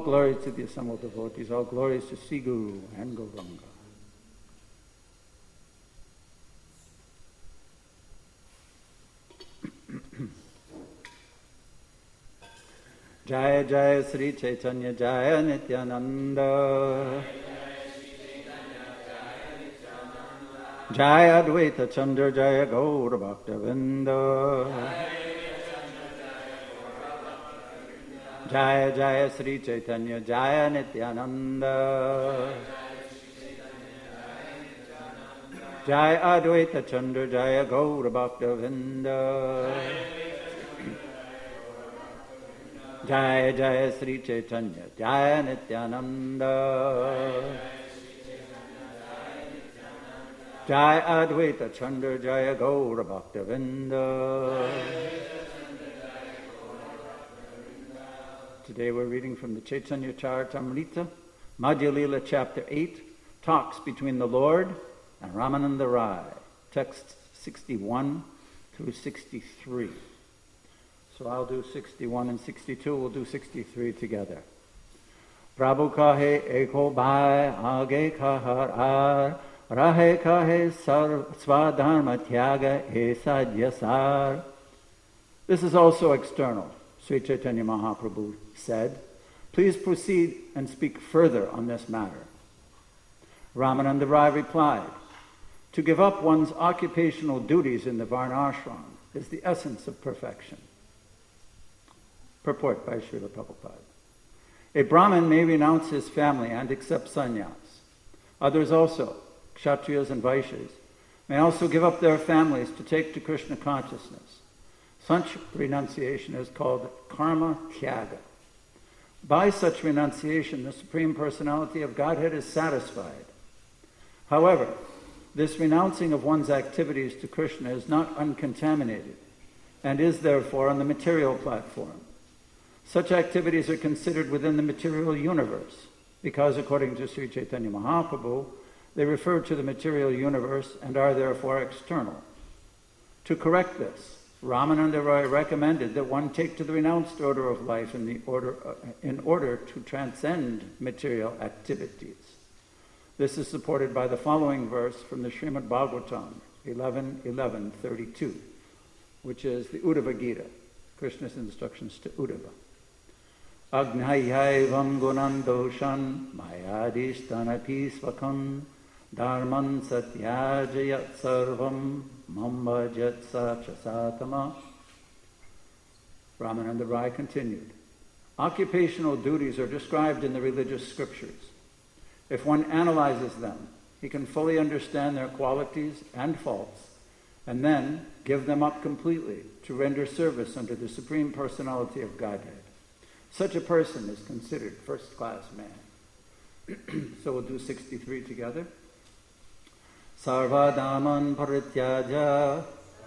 glory to the assembled devotees, all glories to Sri Guru and Gauranga. Jaya Jaya Sri Chaitanya Jaya Nityananda Jaya Advaita Chandra Jaya Gaura Bhaktavinda Jaya Jaya Sri Chaitanya Jaya Nityananda Jaya Advaita Chandra Jaya Gaura Bhaktavinda Jaya Jaya Sri Chaitanya Jaya Nityananda Jaya Advaita Chandra Jaya Gaura Bhaktavinda. Today we're reading from the Chaitanya Charitamrita, Madhya Lila chapter 8, talks between the Lord and Ramananda Rai, texts 61 through 63. So I'll do 61 and 62, we'll do 63 together. Prabhu kahe eko bhai, age kahar ar, rahe kahe swadharma tyaga esadyasar. This is also external. Sri Chaitanya Mahaprabhu said, please proceed and speak further on this matter. Ramananda Rai replied, to give up one's occupational duties in the Varnashram is the essence of perfection. Purport by Srila Prabhupada. A Brahmin may renounce his family and accept sannyas. Others also, Kshatriyas and Vaishyas, may also give up their families to take to Krishna consciousness. Such renunciation is called karma tyaga. By such renunciation, the Supreme Personality of Godhead is satisfied. However, this renouncing of one's activities to Krishna is not uncontaminated and is therefore on the material platform. Such activities are considered within the material universe because, according to Sri Chaitanya Mahaprabhu, they refer to the material universe and are therefore external. To correct this, Ramananda Rai recommended that one take to the renounced order of life in order to transcend material activities. This is supported by the following verse from the Srimad Bhagavatam 11:11:32, which is the Uddhava Gita, Krishna's instructions to Uddhava. Agnayaivam gunan doshan mayadishtanapi svakam dharman satyajayat sarvam mambhajat sachasatama. Ramananda Rai continued, occupational duties are described in the religious scriptures. If one analyzes them, he can fully understand their qualities and faults, and then give them up completely to render service unto the Supreme Personality of Godhead. Such a person is considered first-class man. So we'll do 63 together. Sarvadaman parityaja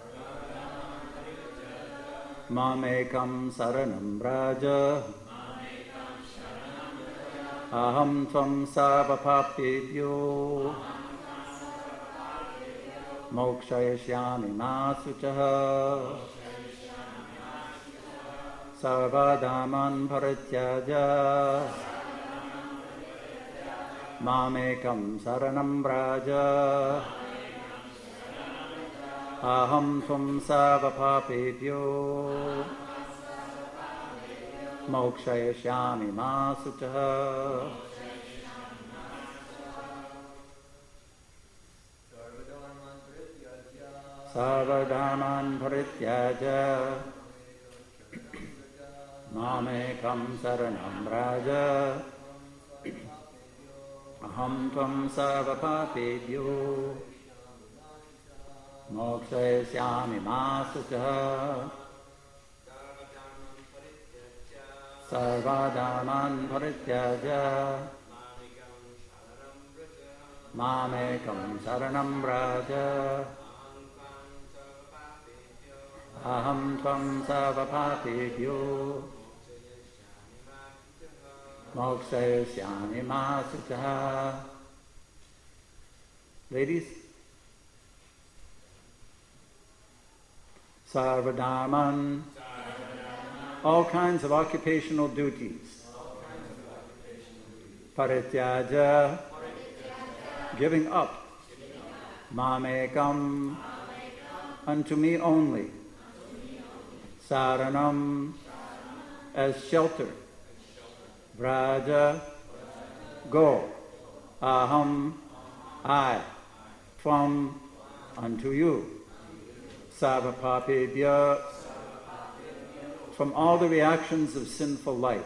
mamekam saranam braja aham tvam sarvapapedyo mokshayashyami masuchaha. Sarvadaman parityaja mamekam saranam braja aham tvam sarvapapedyo mokshayashyami masuchaha. Sarvadaman parityaja mamekam saranam braja aham tvam sarvapapedyo mokshayashyami masuchaha. Sarvadaman parityaja mamekam saranam braja aham tvam sarvapapedyo mokshayashyami masuchaha. Ladies, sarvadharman, all kinds of occupational duties. parityaja, giving up, mamekam, unto me only, saranam, as shelter, vraja, go, aham, I, from, unto you, sarvapapebhya, from all the reactions of sinful life,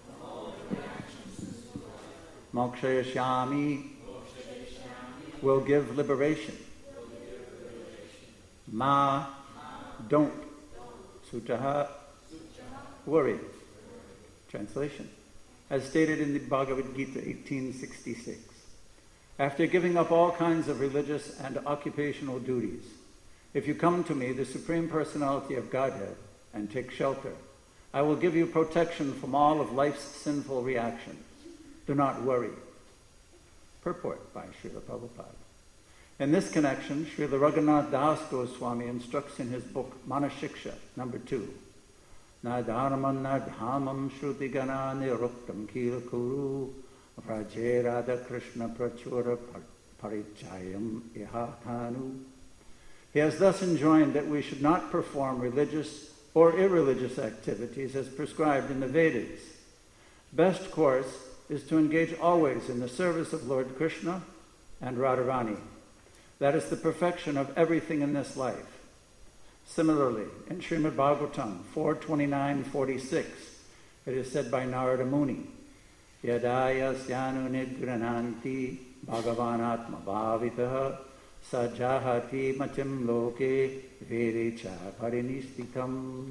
mokshayashyami, will give liberation, ma, don't, sutaha, worry. Translation. As stated in the Bhagavad Gita 1866, after giving up all kinds of religious and occupational duties, if you come to me, the Supreme Personality of Godhead, and take shelter, I will give you protection from all of life's sinful reactions. Do not worry. Purport by Srila Prabhupada. In this connection, Srila Raghunath Das Goswami instructs in his book Manashiksha, number 2, Na dharmam na dhamam shruti gana niruktam kila kuru vraje radha krishna prachura parichayam iha thanu. He has thus enjoined that we should not perform religious or irreligious activities as prescribed in the Vedas. Best course is to engage always in the service of Lord Krishna and Radharani. That is the perfection of everything in this life. Similarly, in Srimad Bhagavatam 4:29-46, it is said by Narada Muni, Yadaya syanu nidgrananti bhagavan atma bhavitaha sajahati matim loke vedecha parinistitam.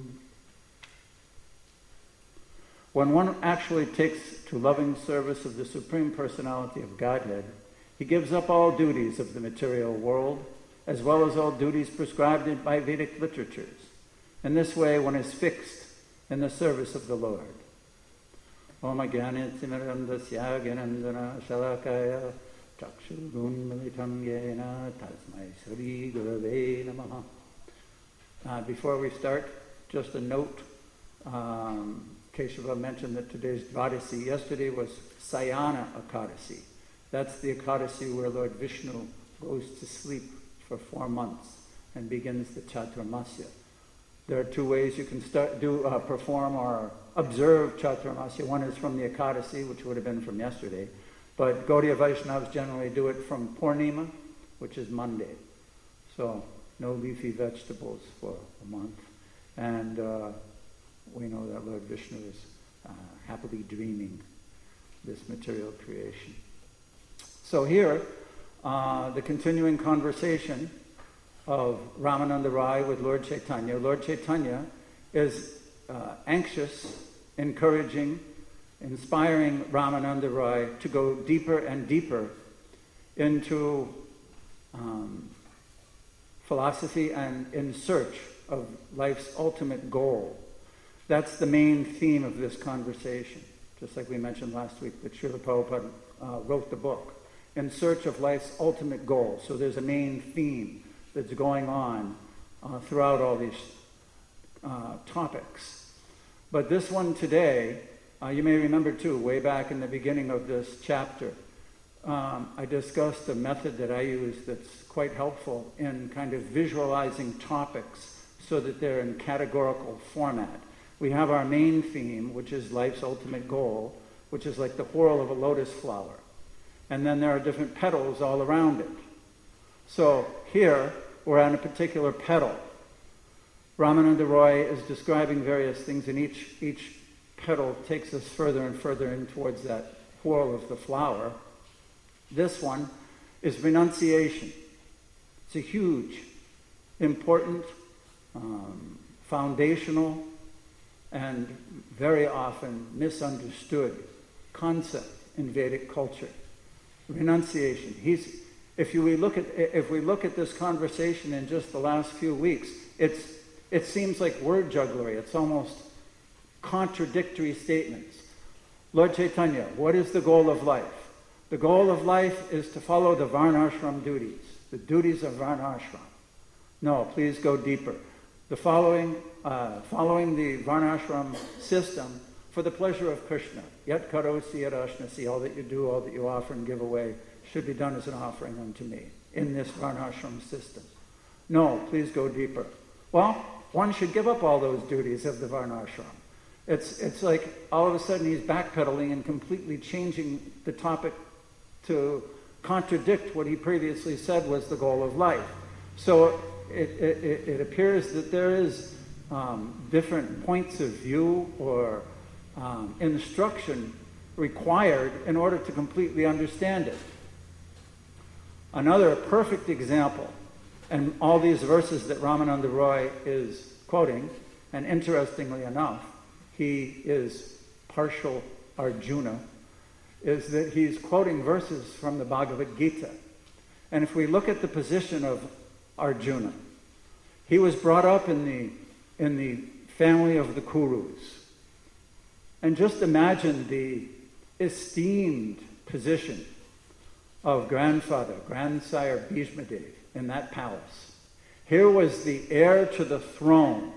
When one actually takes to loving service of the Supreme Personality of Godhead, he gives up all duties of the material world, as well as all duties prescribed by Vedic literatures. In this way, one is fixed in the service of the Lord. Om Agyanitimirandasya Gyanandana Shalakaya Chakshurunmilitam Yena Tasmai Sri Gurave Namaha. Before we start, just a note. Keshava mentioned that today's Dvadasi, yesterday was Sayana Ekadasi. That's the Ekadasi where Lord Vishnu goes to sleep for 4 months and begins the Chaturmasya. There are 2 ways you can perform or observe Chaturmasya. One is from the Ekadasi, which would have been from yesterday, but Gaudiya Vaishnavas generally do it from Purnima, which is Monday. So no leafy vegetables for a month. And we know that Lord Vishnu is happily dreaming this material creation. So here, the continuing conversation of Ramananda Rai with Lord Chaitanya. Lord Chaitanya is anxious, encouraging, inspiring Ramananda Rai to go deeper and deeper into philosophy and in search of life's ultimate goal. That's the main theme of this conversation. Just like we mentioned last week that Srila Prabhupada wrote the book, In Search of Life's Ultimate Goal. So there's a main theme that's going on throughout all these topics. But this one today, you may remember too, way back in the beginning of this chapter, I discussed a method that I use that's quite helpful in kind of visualizing topics so that they're in categorical format. We have our main theme, which is life's ultimate goal, which is like the whorl of a lotus flower. And then there are different petals all around it. So here, we're on a particular petal. Ramananda Roy is describing various things, and each petal takes us further and further in towards that whorl of the flower. This one is renunciation. It's a huge, important, foundational, and very often misunderstood concept in Vedic culture. Renunciation. If we look at this conversation in just the last few weeks, it seems like word jugglery. It's almost contradictory statements. Lord Chaitanya, what is the goal of life? The goal of life is to follow the Varnashram duties, the duties of Varnashram. No, please go deeper. The following the Varnashram system for the pleasure of Krishna. Yat karosi yat ashnasi, all that you do, all that you offer and give away, should be done as an offering unto me in this varnashram system. No, please go deeper. Well, one should give up all those duties of the varnashram. It's like all of a sudden he's backpedaling and completely changing the topic to contradict what he previously said was the goal of life. So it appears that there is different points of view or instruction required in order to completely understand it. Another perfect example, and all these verses that Ramananda Roy is quoting, and interestingly enough, he is partial Arjuna, is that he's quoting verses from the Bhagavad Gita. And if we look at the position of Arjuna, he was brought up in the family of the Kurus. And just imagine the esteemed position of grandsire Bhishmadev in that palace. Here was the heir to the throne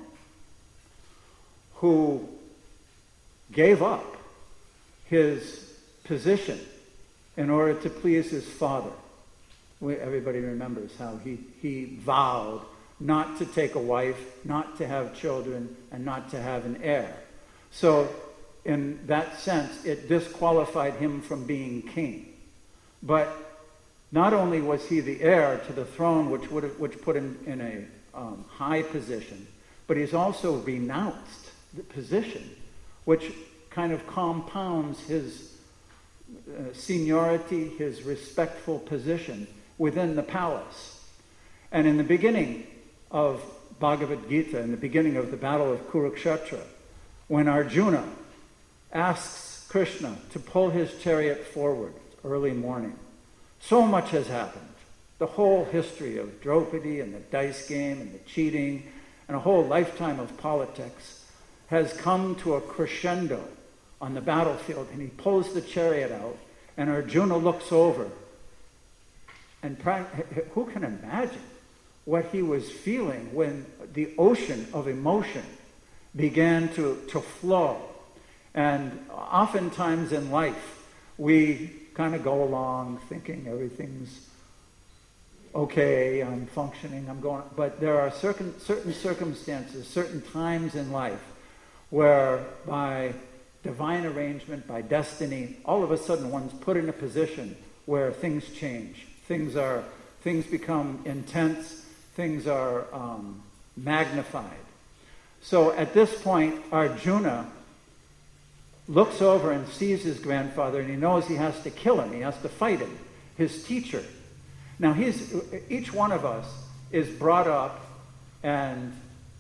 who gave up his position in order to please his father. Everybody remembers how he vowed not to take a wife, not to have children, and not to have an heir. So in that sense, it disqualified him from being king. But not only was he the heir to the throne, which put him in a high position, but he's also renounced the position, which kind of compounds his seniority, his respectful position within the palace. And in the beginning of Bhagavad Gita, in the beginning of the battle of Kurukshetra, when Arjuna asks Krishna to pull his chariot forward early morning, so much has happened. The whole history of Draupadi and the dice game and the cheating and a whole lifetime of politics has come to a crescendo on the battlefield, and he pulls the chariot out, and Arjuna looks over. And who can imagine what he was feeling when the ocean of emotion began to flow? And oftentimes in life, we kind of go along thinking everything's okay, I'm functioning, I'm going. But there are certain circumstances, certain times in life where by divine arrangement, by destiny, all of a sudden one's put in a position where things change. Things become intense, things are magnified. So at this point, Arjuna looks over and sees his grandfather, and he knows he has to kill him, he has to fight him, his teacher. Now each one of us is brought up and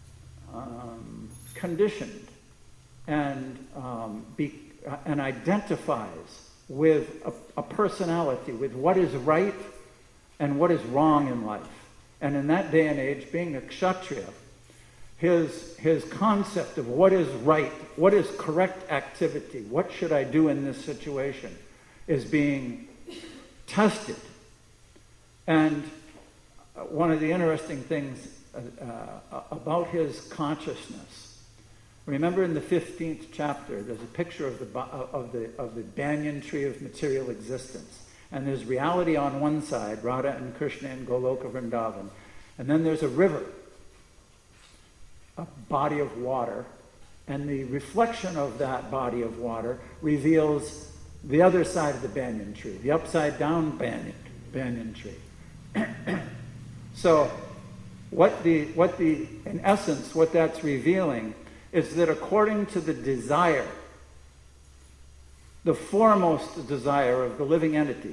conditioned and identifies with a personality, with what is right and what is wrong in life. And in that day and age, being a Kshatriya, his concept of what is right, what is correct activity, what should I do in this situation, is being tested. And one of the interesting things about his consciousness, remember in the 15th chapter, there's a picture of the banyan tree of material existence. And there's reality on one side, Radha and Krishna in Goloka Vrindavan. And then there's a river, a body of water. And the reflection of that body of water reveals the other side of the banyan tree, the upside down banyan tree. So in essence, what that's revealing is that according to the desire, the foremost desire of the living entity,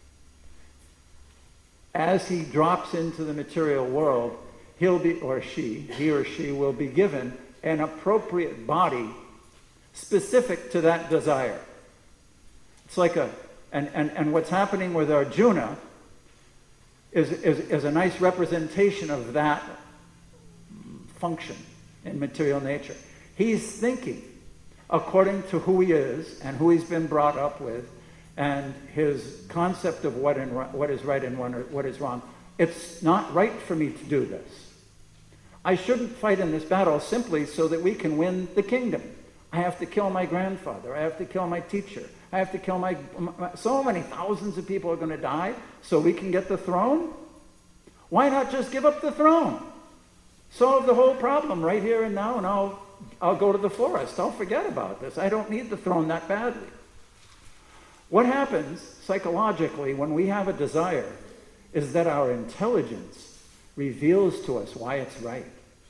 as he drops into the material world, he or she will be given an appropriate body specific to that desire. It's like and what's happening with Arjuna is a nice representation of that function in material nature. He's thinking according to who he is and who he's been brought up with and his concept of what is right and what is wrong. It's not right for me to do this. I shouldn't fight in this battle simply so that we can win the kingdom. I have to kill my grandfather. I have to kill my teacher. I have to kill my so many thousands of people are going to die so we can get the throne? Why not just give up the throne? Solve the whole problem right here and now, and I'll go to the forest. I'll forget about this. I don't need the throne that badly. What happens psychologically when we have a desire is that our intelligence reveals to us why it's right.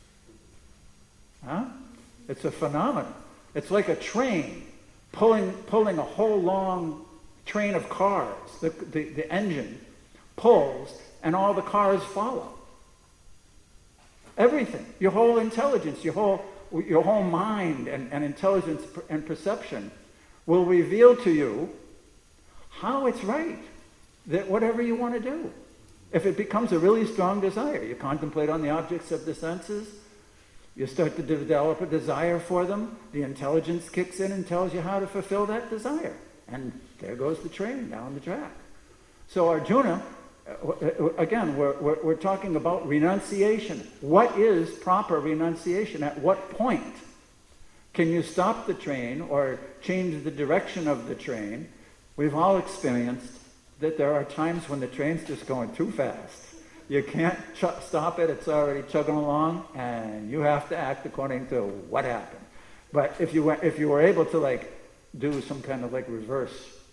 Huh? It's a phenomenon. It's like a train pulling a whole long train of cars. The engine pulls and all the cars follow. Everything, your whole intelligence, your whole mind and intelligence and perception will reveal to you how it's right, that whatever you want to do. If it becomes a really strong desire, you contemplate on the objects of the senses, you start to develop a desire for them, the intelligence kicks in and tells you how to fulfill that desire. And there goes the train down the track. So Arjuna, again, we're talking about renunciation. What is proper renunciation? At what point can you stop the train or change the direction of the train? We've all experienced that there are times when the train's just going too fast. You can't stop it, it's already chugging along, and you have to act according to what happened. But if you were able to do some kind of reverse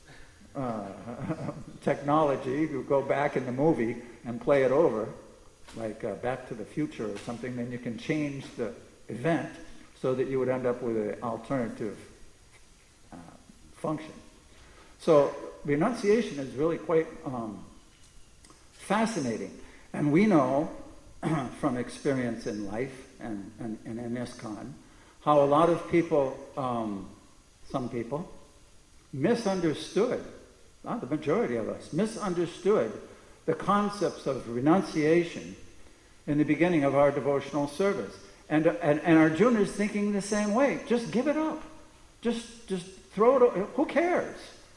technology, you go back in the movie and play it over, Back to the Future or something, then you can change the event so that you would end up with an alternative function. So renunciation is really quite fascinating. And we know from experience in life and in ISKCON how a lot of people, some people, misunderstood, not the majority of us, misunderstood the concepts of renunciation in the beginning of our devotional service. And Arjuna is thinking the same way. Just give it up. Just throw it over. Who cares?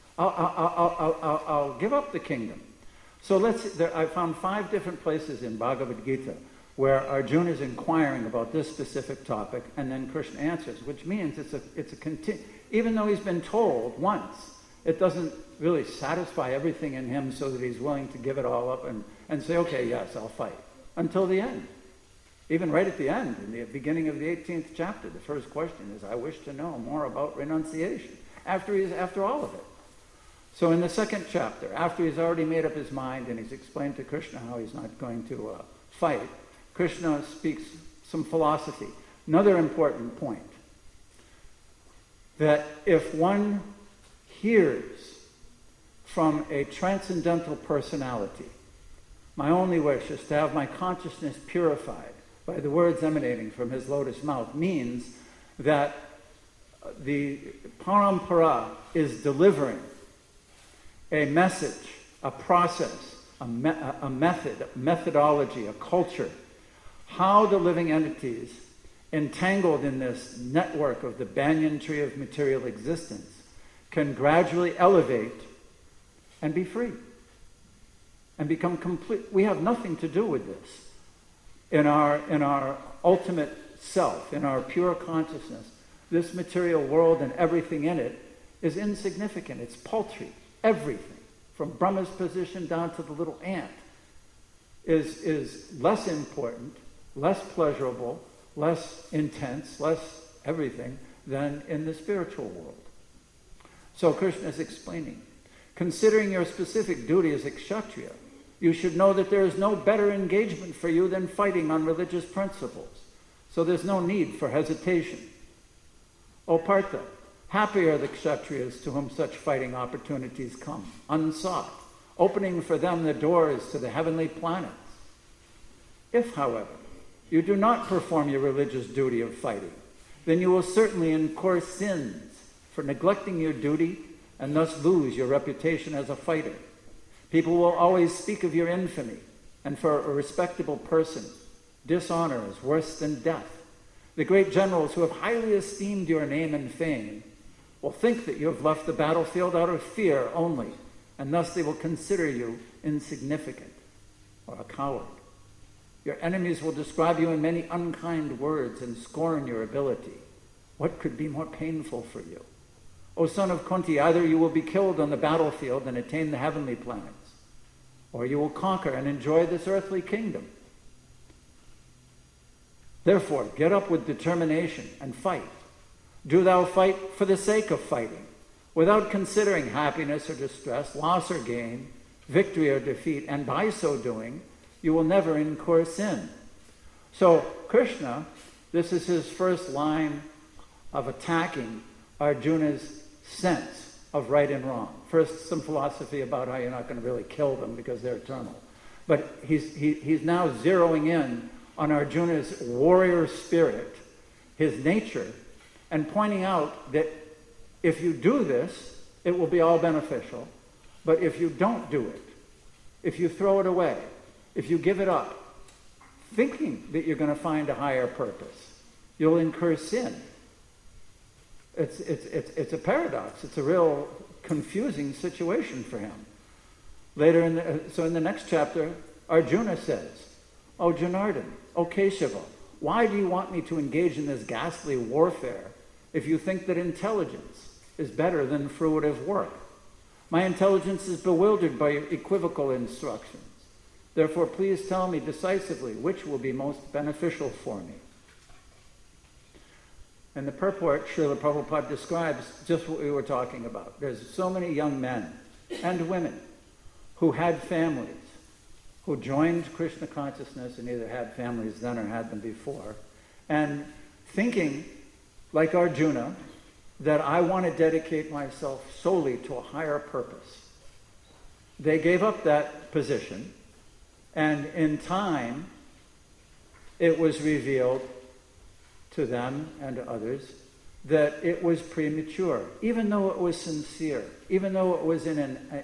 I'll give up the kingdom. So I found 5 different places in Bhagavad Gita where Arjuna is inquiring about this specific topic, and then Krishna answers, which means even though he's been told once, it doesn't really satisfy everything in him so that he's willing to give it all up and say, okay, yes, I'll fight, until the end. Even right at the end, in the beginning of the 18th chapter, the first question is, I wish to know more about renunciation, after all of it. So in the second chapter, after he's already made up his mind and he's explained to Krishna how he's not going to fight, Krishna speaks some philosophy. Another important point, that if one hears from a transcendental personality, my only wish is to have my consciousness purified by the words emanating from his lotus mouth, means that the parampara is delivering a message, a process, a method, a methodology, a culture, how the living entities entangled in this network of the banyan tree of material existence can gradually elevate and be free and become complete. We have nothing to do with this. In our ultimate self, in our pure consciousness, this material world and everything in it is insignificant. It's paltry. Everything, from Brahma's position down to the little ant, is less important, less pleasurable, less intense, less everything than in the spiritual world. So Krishna is explaining, considering your specific duty as a kshatriya, you should know that there is no better engagement for you than fighting on religious principles. So there's no need for hesitation. O Partha, happy are the kshatriyas to whom such fighting opportunities come, unsought, opening for them the doors to the heavenly planets. If, however, you do not perform your religious duty of fighting, then you will certainly incur sins for neglecting your duty and thus lose your reputation as a fighter. People will always speak of your infamy, and for a respectable person, dishonor is worse than death. The great generals who have highly esteemed your name and fame will think that you have left the battlefield out of fear only, and thus they will consider you insignificant or a coward. Your enemies will describe you in many unkind words and scorn your ability. What could be more painful for you? O son of Kunti, either you will be killed on the battlefield and attain the heavenly planets, or you will conquer and enjoy this earthly kingdom. Therefore, get up with determination and fight. Do thou fight for the sake of fighting, without considering happiness or distress, loss or gain, victory or defeat, and by so doing, you will never incur sin. So Krishna, this is his first line of attacking Arjuna's sense of right and wrong. First, some philosophy about how you're not going to really kill them because they're eternal. But he's now zeroing in on Arjuna's warrior spirit, his nature, and pointing out that if you do this, it will be all beneficial. But if you don't do it, if you throw it away, if you give it up, thinking that you're going to find a higher purpose, you'll incur sin. It's a paradox. It's a real confusing situation for him. Later in the next chapter, Arjuna says, "O Janardhan, O Keshava, why do you want me to engage in this ghastly warfare if you think that intelligence is better than fruitive work? My intelligence is bewildered by your equivocal instructions. Therefore, please tell me decisively which will be most beneficial for me." In the purport, Srila Prabhupada describes just what we were talking about. There's so many young men and women who had families, who joined Krishna consciousness and either had families then or had them before, and thinking, like Arjuna, that I want to dedicate myself solely to a higher purpose. They gave up that position, and in time, it was revealed to them and to others that it was premature, even though it was sincere, even though it was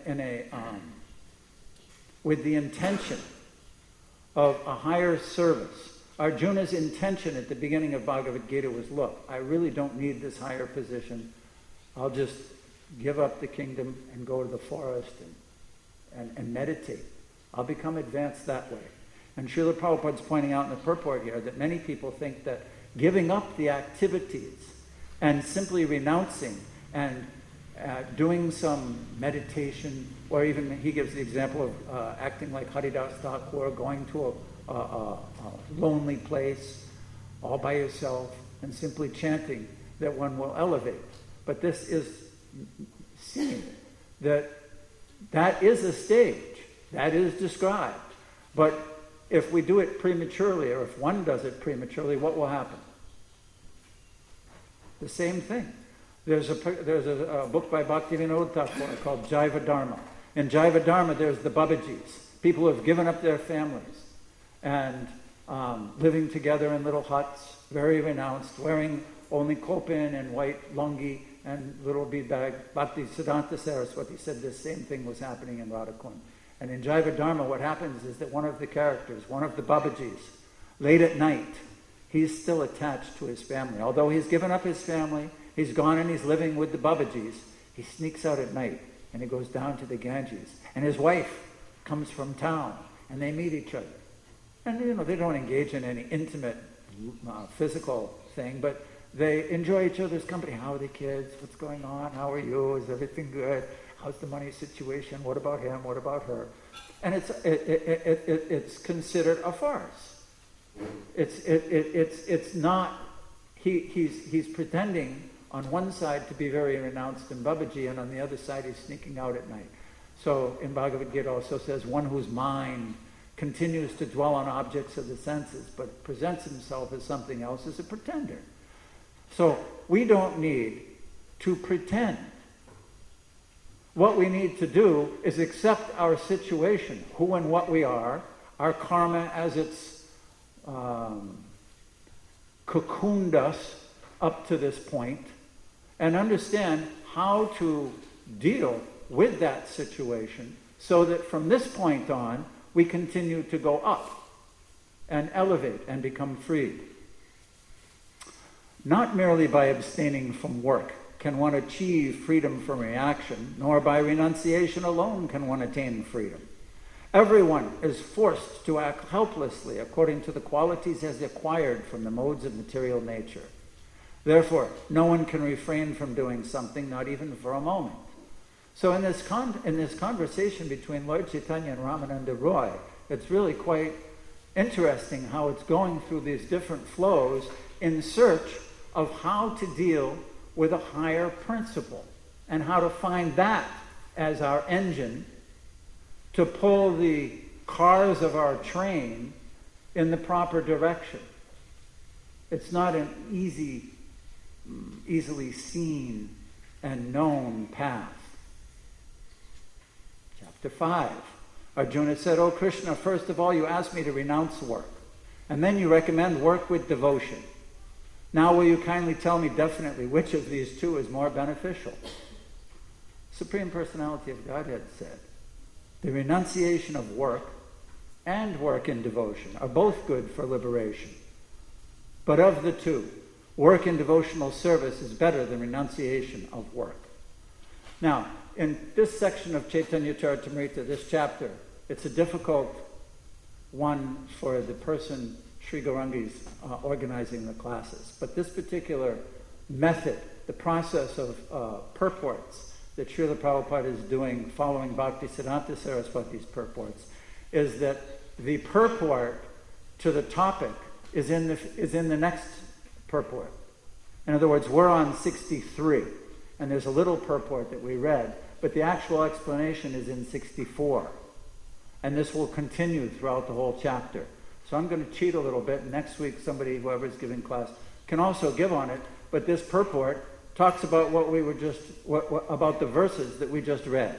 with the intention of a higher service. Arjuna's intention at the beginning of Bhagavad Gita was, look, I really don't need this higher position. I'll just give up the kingdom and go to the forest and meditate. I'll become advanced that way. And Srila Prabhupada's pointing out in the purport here that many people think that giving up the activities and simply renouncing and doing some meditation, or even he gives the example of acting like Haridas Thakur, going to a lonely place all by yourself and simply chanting, that one will elevate. But this is seen that is a stage, that is described. But if we do it prematurely, or if one does it prematurely, what will happen? The same thing. There's a book by Bhaktivinoda Thakur called Jaiva Dharma. In Jaiva Dharma, there's the Babajis, people who have given up their families and living together in little huts, very renounced, wearing only kopin and white lungi and little bead bag. Bhakti Siddhanta Saraswati said the same thing was happening in Radhakund. And in Jaiva Dharma, what happens is that one of the characters, one of the Babajis, late at night, he's still attached to his family. Although he's given up his family, he's gone and he's living with the Babajis, he sneaks out at night and he goes down to the Ganges. And his wife comes from town and they meet each other. And, they don't engage in any intimate physical thing, but they enjoy each other's company. How are the kids? What's going on? How are you? Is everything good? How's the money situation? What about him? What about her? And it's considered a farce. It's not. He's pretending on one side to be very renounced in Babaji, and on the other side he's sneaking out at night. So in Bhagavad Gita also says, one whose mind continues to dwell on objects of the senses but presents himself as something else is a pretender. So we don't need to pretend. What we need to do is accept our situation, who and what we are, our karma as it's cocooned us up to this point, and understand how to deal with that situation so that from this point on, we continue to go up and elevate and become freed. Not merely by abstaining from work can one achieve freedom from reaction, nor by renunciation alone can one attain freedom. Everyone is forced to act helplessly according to the qualities as acquired from the modes of material nature. Therefore, no one can refrain from doing something, not even for a moment. So in this conversation between Lord Chaitanya and Ramananda Roy, it's really quite interesting how it's going through these different flows in search of how to deal with a higher principle and how to find that as our engine to pull the cars of our train in the proper direction. It's not an easily seen and known path. Chapter 5. Arjuna said, "O Krishna, first of all you asked me to renounce work, and then you recommend work with devotion. Now will you kindly tell me definitely which of these two is more beneficial?" Supreme Personality of Godhead said, "The renunciation of work and work in devotion are both good for liberation. But of the two, work in devotional service is better than renunciation of work." Now, in this section of Chaitanya Charitamrita, this chapter, it's a difficult one for the person, Sri Gaurangi's organizing the classes. But this particular method, the process of purports that Srila Prabhupada is doing following Bhaktisiddhanta Saraswati's purports, is that the purport to the topic is in the next purport. In other words, we're on 63, and there's a little purport that we read, but the actual explanation is in 64. And this will continue throughout the whole chapter. So I'm going to cheat a little bit. Next week, somebody, whoever's giving class, can also give on it. But this purport talks about about the verses that we just read.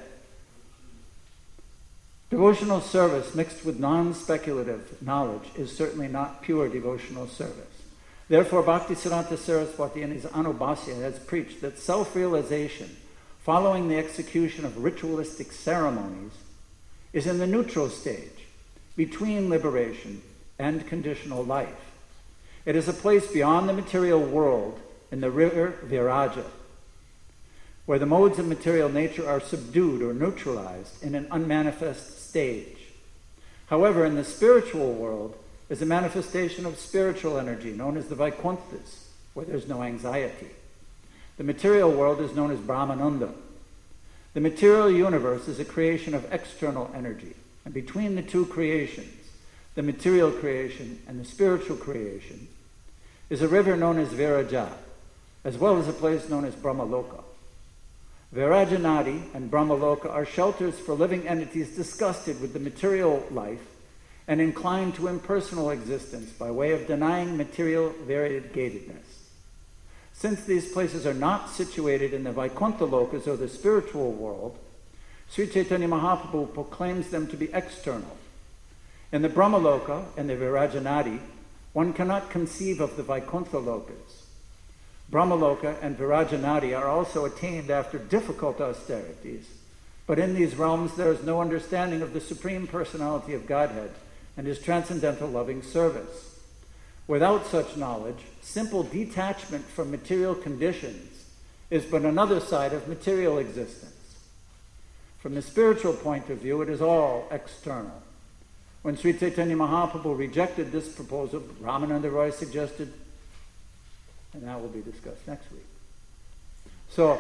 Devotional service mixed with non-speculative knowledge is certainly not pure devotional service. Therefore, Bhaktisiddhanta Saraswati in his Anubhasya has preached that self-realization following the execution of ritualistic ceremonies is in the neutral stage between liberation and conditional life. It is a place beyond the material world in the river Viraja, where the modes of material nature are subdued or neutralized in an unmanifest stage. However, in the spiritual world is a manifestation of spiritual energy known as the Vaikunthas, where there's no anxiety. The material world is known as Brahmananda. The material universe is a creation of external energy, and between the two creations, the material creation and the spiritual creation, is a river known as Viraja, as well as a place known as Brahmaloka. Virajanadi and Brahmaloka are shelters for living entities disgusted with the material life and inclined to impersonal existence by way of denying material variegatedness. Since these places are not situated in the Vaikuntha Lokas or the spiritual world, Sri Chaitanya Mahaprabhu proclaims them to be external. In the Brahmaloka and the Virajanadi, one cannot conceive of the Vaikuntha Lokas. Brahmaloka and Virajanadi are also attained after difficult austerities, but in these realms there is no understanding of the Supreme Personality of Godhead and his transcendental loving service. Without such knowledge, simple detachment from material conditions is but another side of material existence. From the spiritual point of view, it is all external. When Sri Chaitanya Mahaprabhu rejected this proposal, Ramananda Roy suggested, and that will be discussed next week. So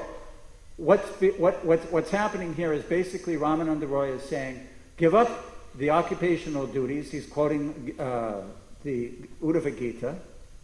what's happening here is basically Ramananda Roy is saying, give up the occupational duties. He's quoting the Uddhava Gita.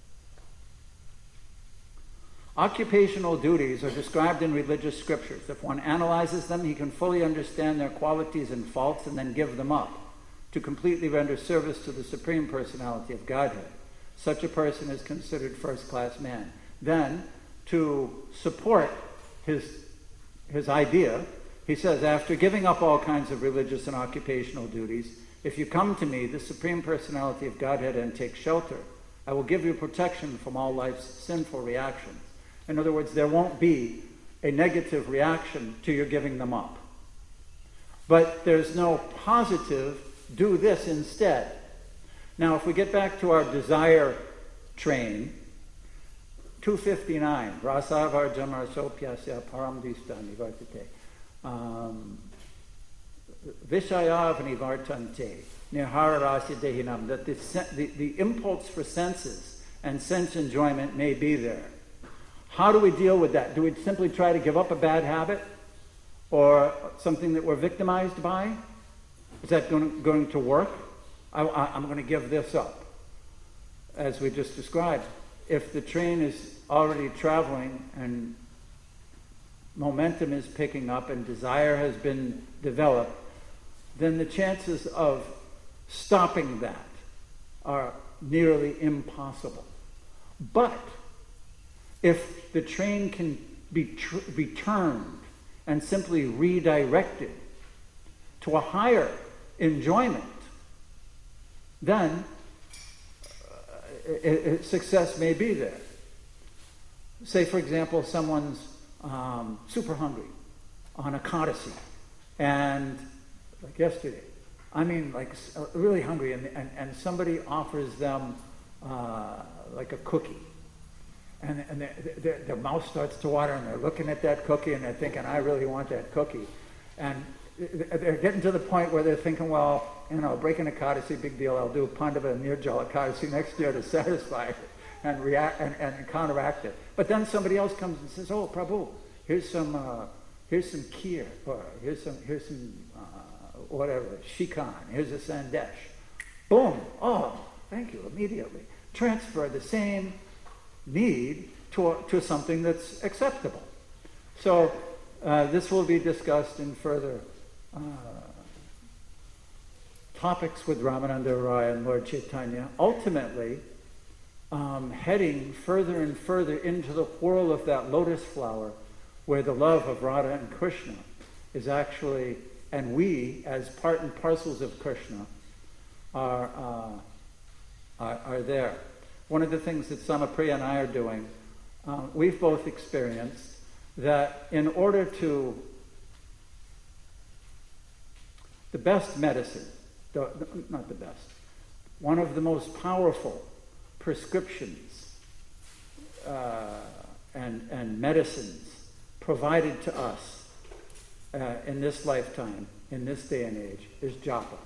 Occupational duties are described in religious scriptures. If one analyzes them, he can fully understand their qualities and faults and then give them up to completely render service to the Supreme Personality of Godhead. Such a person is considered first-class man. Then, to support his idea, he says, after giving up all kinds of religious and occupational duties, if you come to me, the Supreme Personality of Godhead, and take shelter, I will give you protection from all life's sinful reactions. In other words, there won't be a negative reaction to your giving them up. But there's no positive, do this instead. Now, if we get back to our desire train, 259, Rasavar Jamarasopyasya Paramdista Nivartate. Vishayav Nivartante, Nirhararasya Dehinam, that the impulse for senses and sense enjoyment may be there, How do we deal with that? Do we simply try to give up a bad habit or something that we're victimized by? Is that going to work? I'm going to give this up. As we just described, if the train is already traveling and momentum is picking up and desire has been developed, then the chances of stopping that are nearly impossible. But if the train can be turned and simply redirected to a higher enjoyment, then success may be there. Say, for example, someone's super hungry on a Ekadasi, and like yesterday, really hungry, and somebody offers them like a cookie, and their mouth starts to water, and they're looking at that cookie, and they're thinking, I really want that cookie. And they're getting to the point where they're thinking, well, breaking a Ekadasi, big deal, I'll do a Pandava Nirjala Ekadasi next year to satisfy it and react and counteract it. But then somebody else comes and says, oh, Prabhu, here's some kheer, or here's some whatever, shikan, here's a sandesh. Boom, oh, thank you, immediately. Transfer the same need to something that's acceptable. So this will be discussed in further topics with Ramananda Raya and Lord Chaitanya, ultimately heading further and further into the whirl of that lotus flower where the love of Radha and Krishna is actually, and we as part and parcels of Krishna are there. One of the things that Samapriya and I are doing, we've both experienced that in order to, the best medicine, not the best, one of the most powerful prescriptions and medicines provided to us in this lifetime, in this day and age, is japa.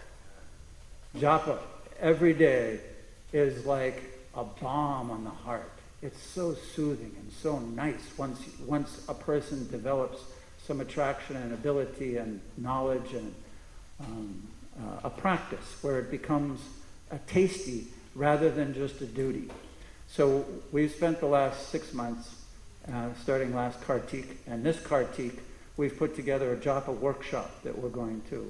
Japa every day is like a balm on the heart. It's so soothing and so nice once a person develops some attraction and ability and knowledge and a practice where it becomes a tasty rather than just a duty. So we've spent the last 6 months, starting last Kartik, and this Kartik, we've put together a japa workshop that we're going to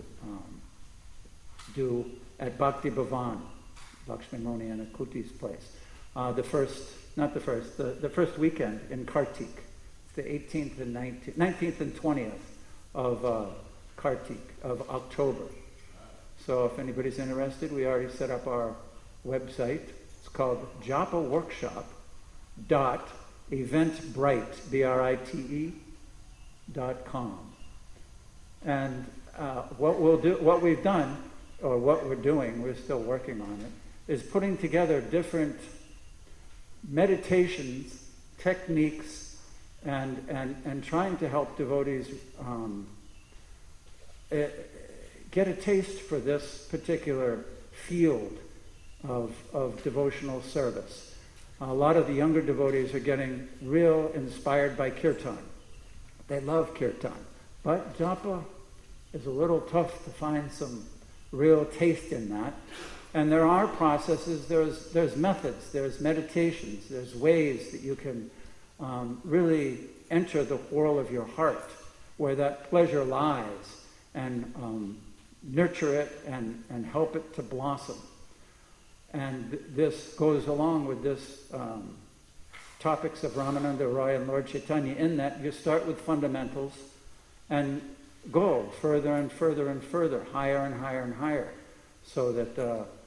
do at Bhakti Bhavan, Lakshmi Moni and Akuti's place. The first weekend in Kartik. It's the 18th and 19th and 20th of Kartik, of October. So if anybody's interested, we already set up our website. It's called japaworkshop.eventbrite.com. And what we're doing, we're still working on it, is putting together different meditations, techniques, and trying to help devotees get a taste for this particular field of devotional service. A lot of the younger devotees are getting real inspired by kirtan. They love kirtan. But japa is a little tough to find some real taste in that. And there are processes, there's methods, there's meditations, there's ways that you can really enter the whirl of your heart where that pleasure lies and nurture it and help it to blossom. And this goes along with this topics of Ramananda Roy and Lord Chaitanya, in that you start with fundamentals and go further and further and further, higher and higher and higher, so that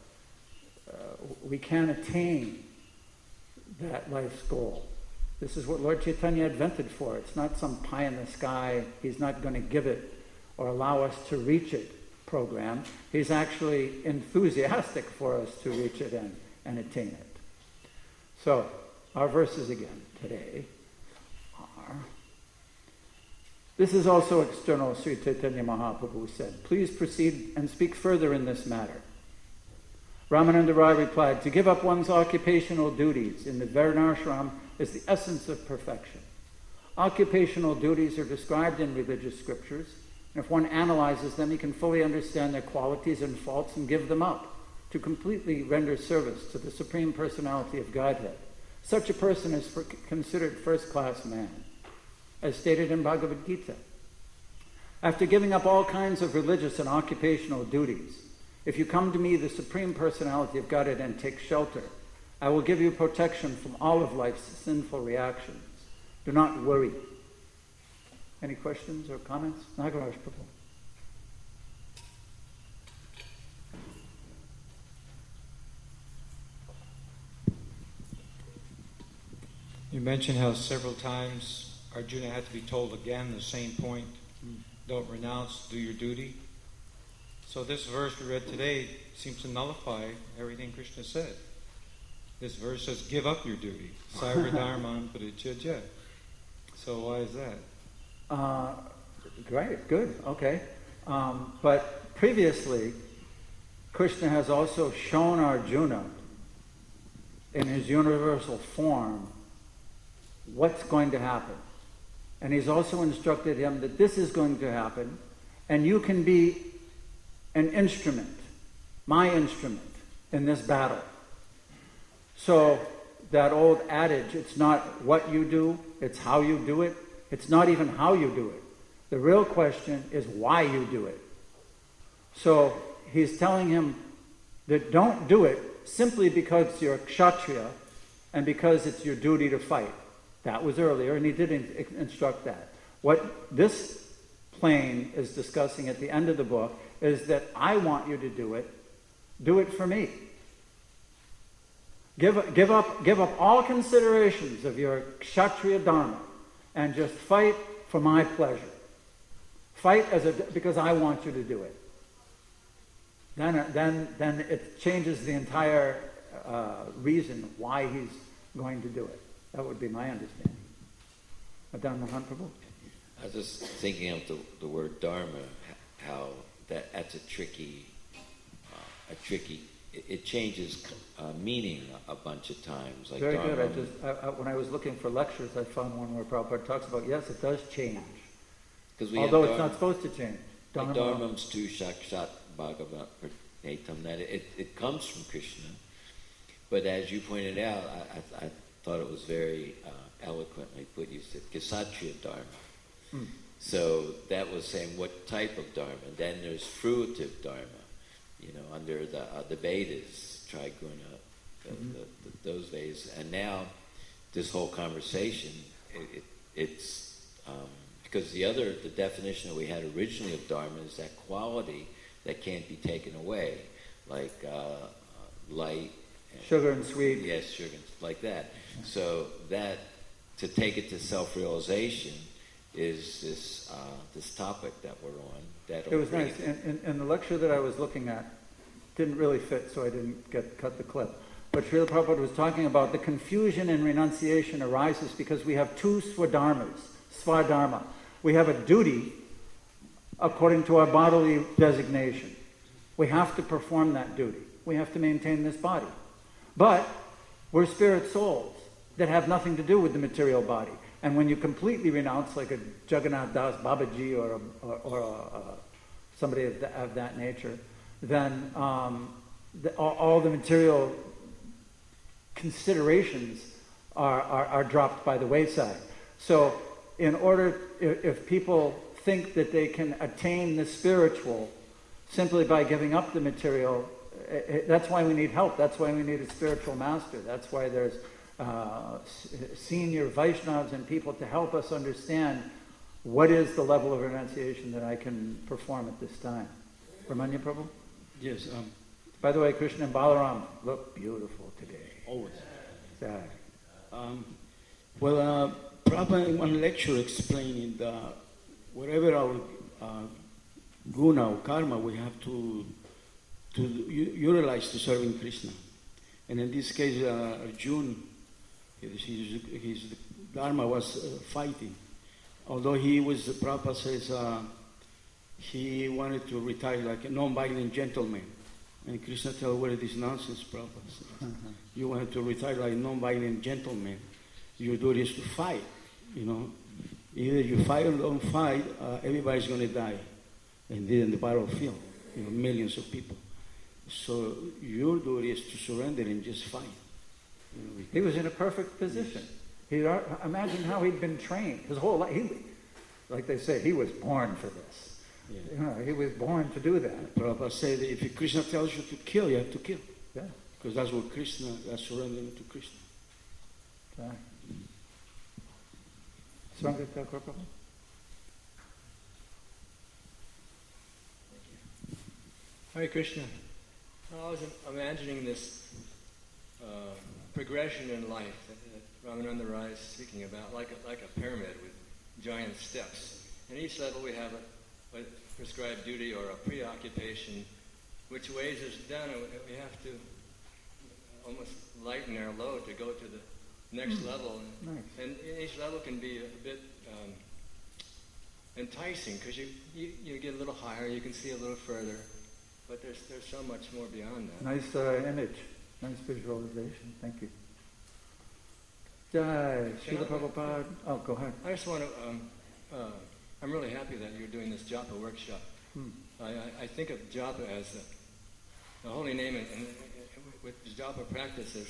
we can attain that life's goal. This is what Lord Chaitanya invented for. It's not some pie in the sky, he's not going to give it or allow us to reach it program. He's actually enthusiastic for us to reach it and attain it. So, our verses again today are, this is also external. Sri Chaitanya Mahaprabhu said, please proceed and speak further in this matter. Ramananda Rai replied, to give up one's occupational duties in the Varnashram is the essence of perfection. Occupational duties are described in religious scriptures, and if one analyzes them, he can fully understand their qualities and faults and give them up to completely render service to the Supreme Personality of Godhead. Such a person is considered first-class man, as stated in Bhagavad Gita. After giving up all kinds of religious and occupational duties, if you come to me, the Supreme Personality of Godhead, and take shelter, I will give you protection from all of life's sinful reactions. Do not worry. Any questions or comments? Nagaraj Prabhu. You mentioned how several times Arjuna had to be told again the same point. Don't renounce, do your duty. So this verse we read today seems to nullify everything Krishna said. This verse says, give up your duty. Sarva dharman parityajya. So why is that? Great, good, okay. But previously, Krishna has also shown Arjuna in his universal form what's going to happen. And he's also instructed him that this is going to happen, and you can be an instrument, my instrument, in this battle. So that old adage, it's not what you do, it's how you do it. It's not even how you do it. The real question is why you do it. So he's telling him that don't do it simply because you're a kshatriya and because it's your duty to fight. That was earlier, and he did instruct that. What this plane is discussing at the end of the book is that I want you to do it for me. Give up all considerations of your kshatriya dharma and just fight for my pleasure. Fight because I want you to do it. Then it changes the entire reason why he's going to do it. That would be my understanding. Madam Mahan Prabhu? I was just thinking of the word dharma, how that's a tricky, it changes meaning a bunch of times. Like very dharma. good. When I was looking for lectures, I found one where Prabhupada talks about, yes, it does change. Although it's not supposed to change. Like dharmam's tu shakshat bhagavat pranetam, that it comes from Krishna. But as you pointed out, I thought it was very eloquently put. You said Kshatriya Dharma. So that was saying what type of Dharma. Then there's fruitive Dharma, under the Vedas, Triguna, those Vedas. And now this whole conversation, it's because the definition that we had originally of Dharma is that quality that can't be taken away, like light, sugar and sweet. Yes, sugar, like that. So that, to take it to self-realization, is this topic that we're on. It was nice. In the lecture that I was looking at, didn't really fit, so I didn't cut the clip. But Srila Prabhupada was talking about the confusion in renunciation arises because we have two svadharma. We have a duty according to our bodily designation. We have to perform that duty. We have to maintain this body. But we're spirit souls that have nothing to do with the material body. And when you completely renounce, like a Jagannath Das Babaji or somebody of that nature, then all the material considerations are dropped by the wayside. So in order, if people think that they can attain the spiritual simply by giving up the material, that's why we need help. That's why we need a spiritual master. That's why there's senior Vaishnavas and people to help us understand what is the level of renunciation that I can perform at this time. Ramanya Prabhu? Yes. By the way, Krishna and Balaram look beautiful today. Always. Exactly. Prabhupada in one lecture explaining that whatever our guna or karma, we have to utilize to serving Krishna. And in this case, Arjuna, his dharma was fighting. Although Prabhupada says he wanted to retire like a non-violent gentleman. And Krishna tells, what is this nonsense, Prabhupada? You wanted to retire like a non-violent gentleman. your duty is to fight, you know. Either you fight or don't fight, everybody's going to die in the battlefield, you know, millions of people. So your duty is to surrender and just fight. You know, He was in a perfect position. Imagine how he'd been trained his whole life. Like they say, he was born for this. Yeah. You know, he was born to do that. Prabhupada said that if Krishna tells you to kill, you have to kill. Yeah. Because that's what Krishna, that's surrendering to Krishna. Right. Swangita Prabhupada? Hare Krishna. I was imagining this progression in life that Ramananda Rai is speaking about, like a pyramid with giant steps. In each level we have a prescribed duty or a preoccupation, which weighs us down, and we have to almost lighten our load to go to the next level. Nice. And each level can be a bit enticing, because you get a little higher, you can see a little further, but there's so much more beyond that. Nice image. Nice visualization. Thank you. Jai, Srila Prabhupada. Oh, go ahead. I just want to, I'm really happy that you're doing this japa workshop. I think of japa as the holy name, and with japa practices,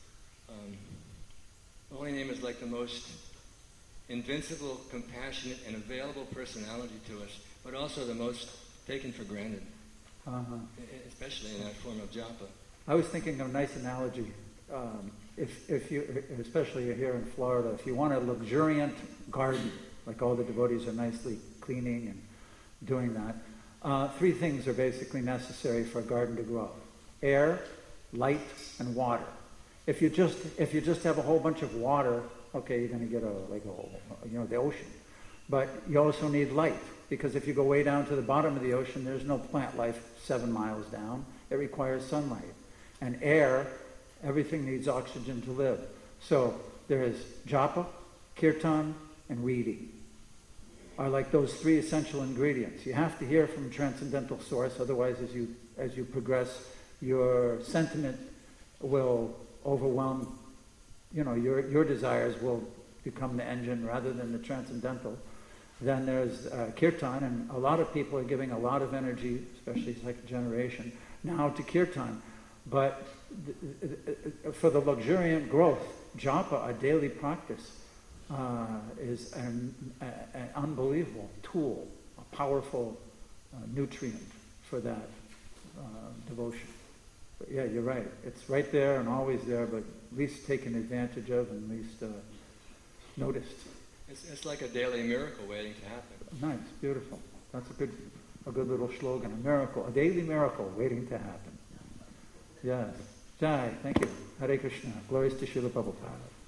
the holy name is like the most invincible, compassionate, and available personality to us, but also the most taken for granted, especially in that form of japa. I was thinking of a nice analogy. If you, especially here in Florida, if you want a luxuriant garden, like all the devotees are nicely cleaning and doing that, three things are basically necessary for a garden to grow: air, light, and water. If you just have a whole bunch of water, okay, you're going to get the ocean. But you also need light, because if you go way down to the bottom of the ocean, there's no plant life 7 miles down. It requires sunlight. And air, everything needs oxygen to live. So there is japa, kirtan, and reading are like those three essential ingredients. You have to hear from a transcendental source, otherwise as you progress, your sentiment will overwhelm, your desires will become the engine rather than the transcendental. Then there's kirtan, and a lot of people are giving a lot of energy, especially second generation, now to kirtan. But for the luxuriant growth, japa, a daily practice, is an unbelievable tool, a powerful nutrient for that devotion. But yeah, you're right. It's right there and always there, but least taken advantage of and least noticed. It's like a daily miracle waiting to happen. Nice, beautiful. That's a good little slogan. A miracle, a daily miracle waiting to happen. Yes. Jai, thank you. Hare Krishna. Glories to Srila Prabhupada.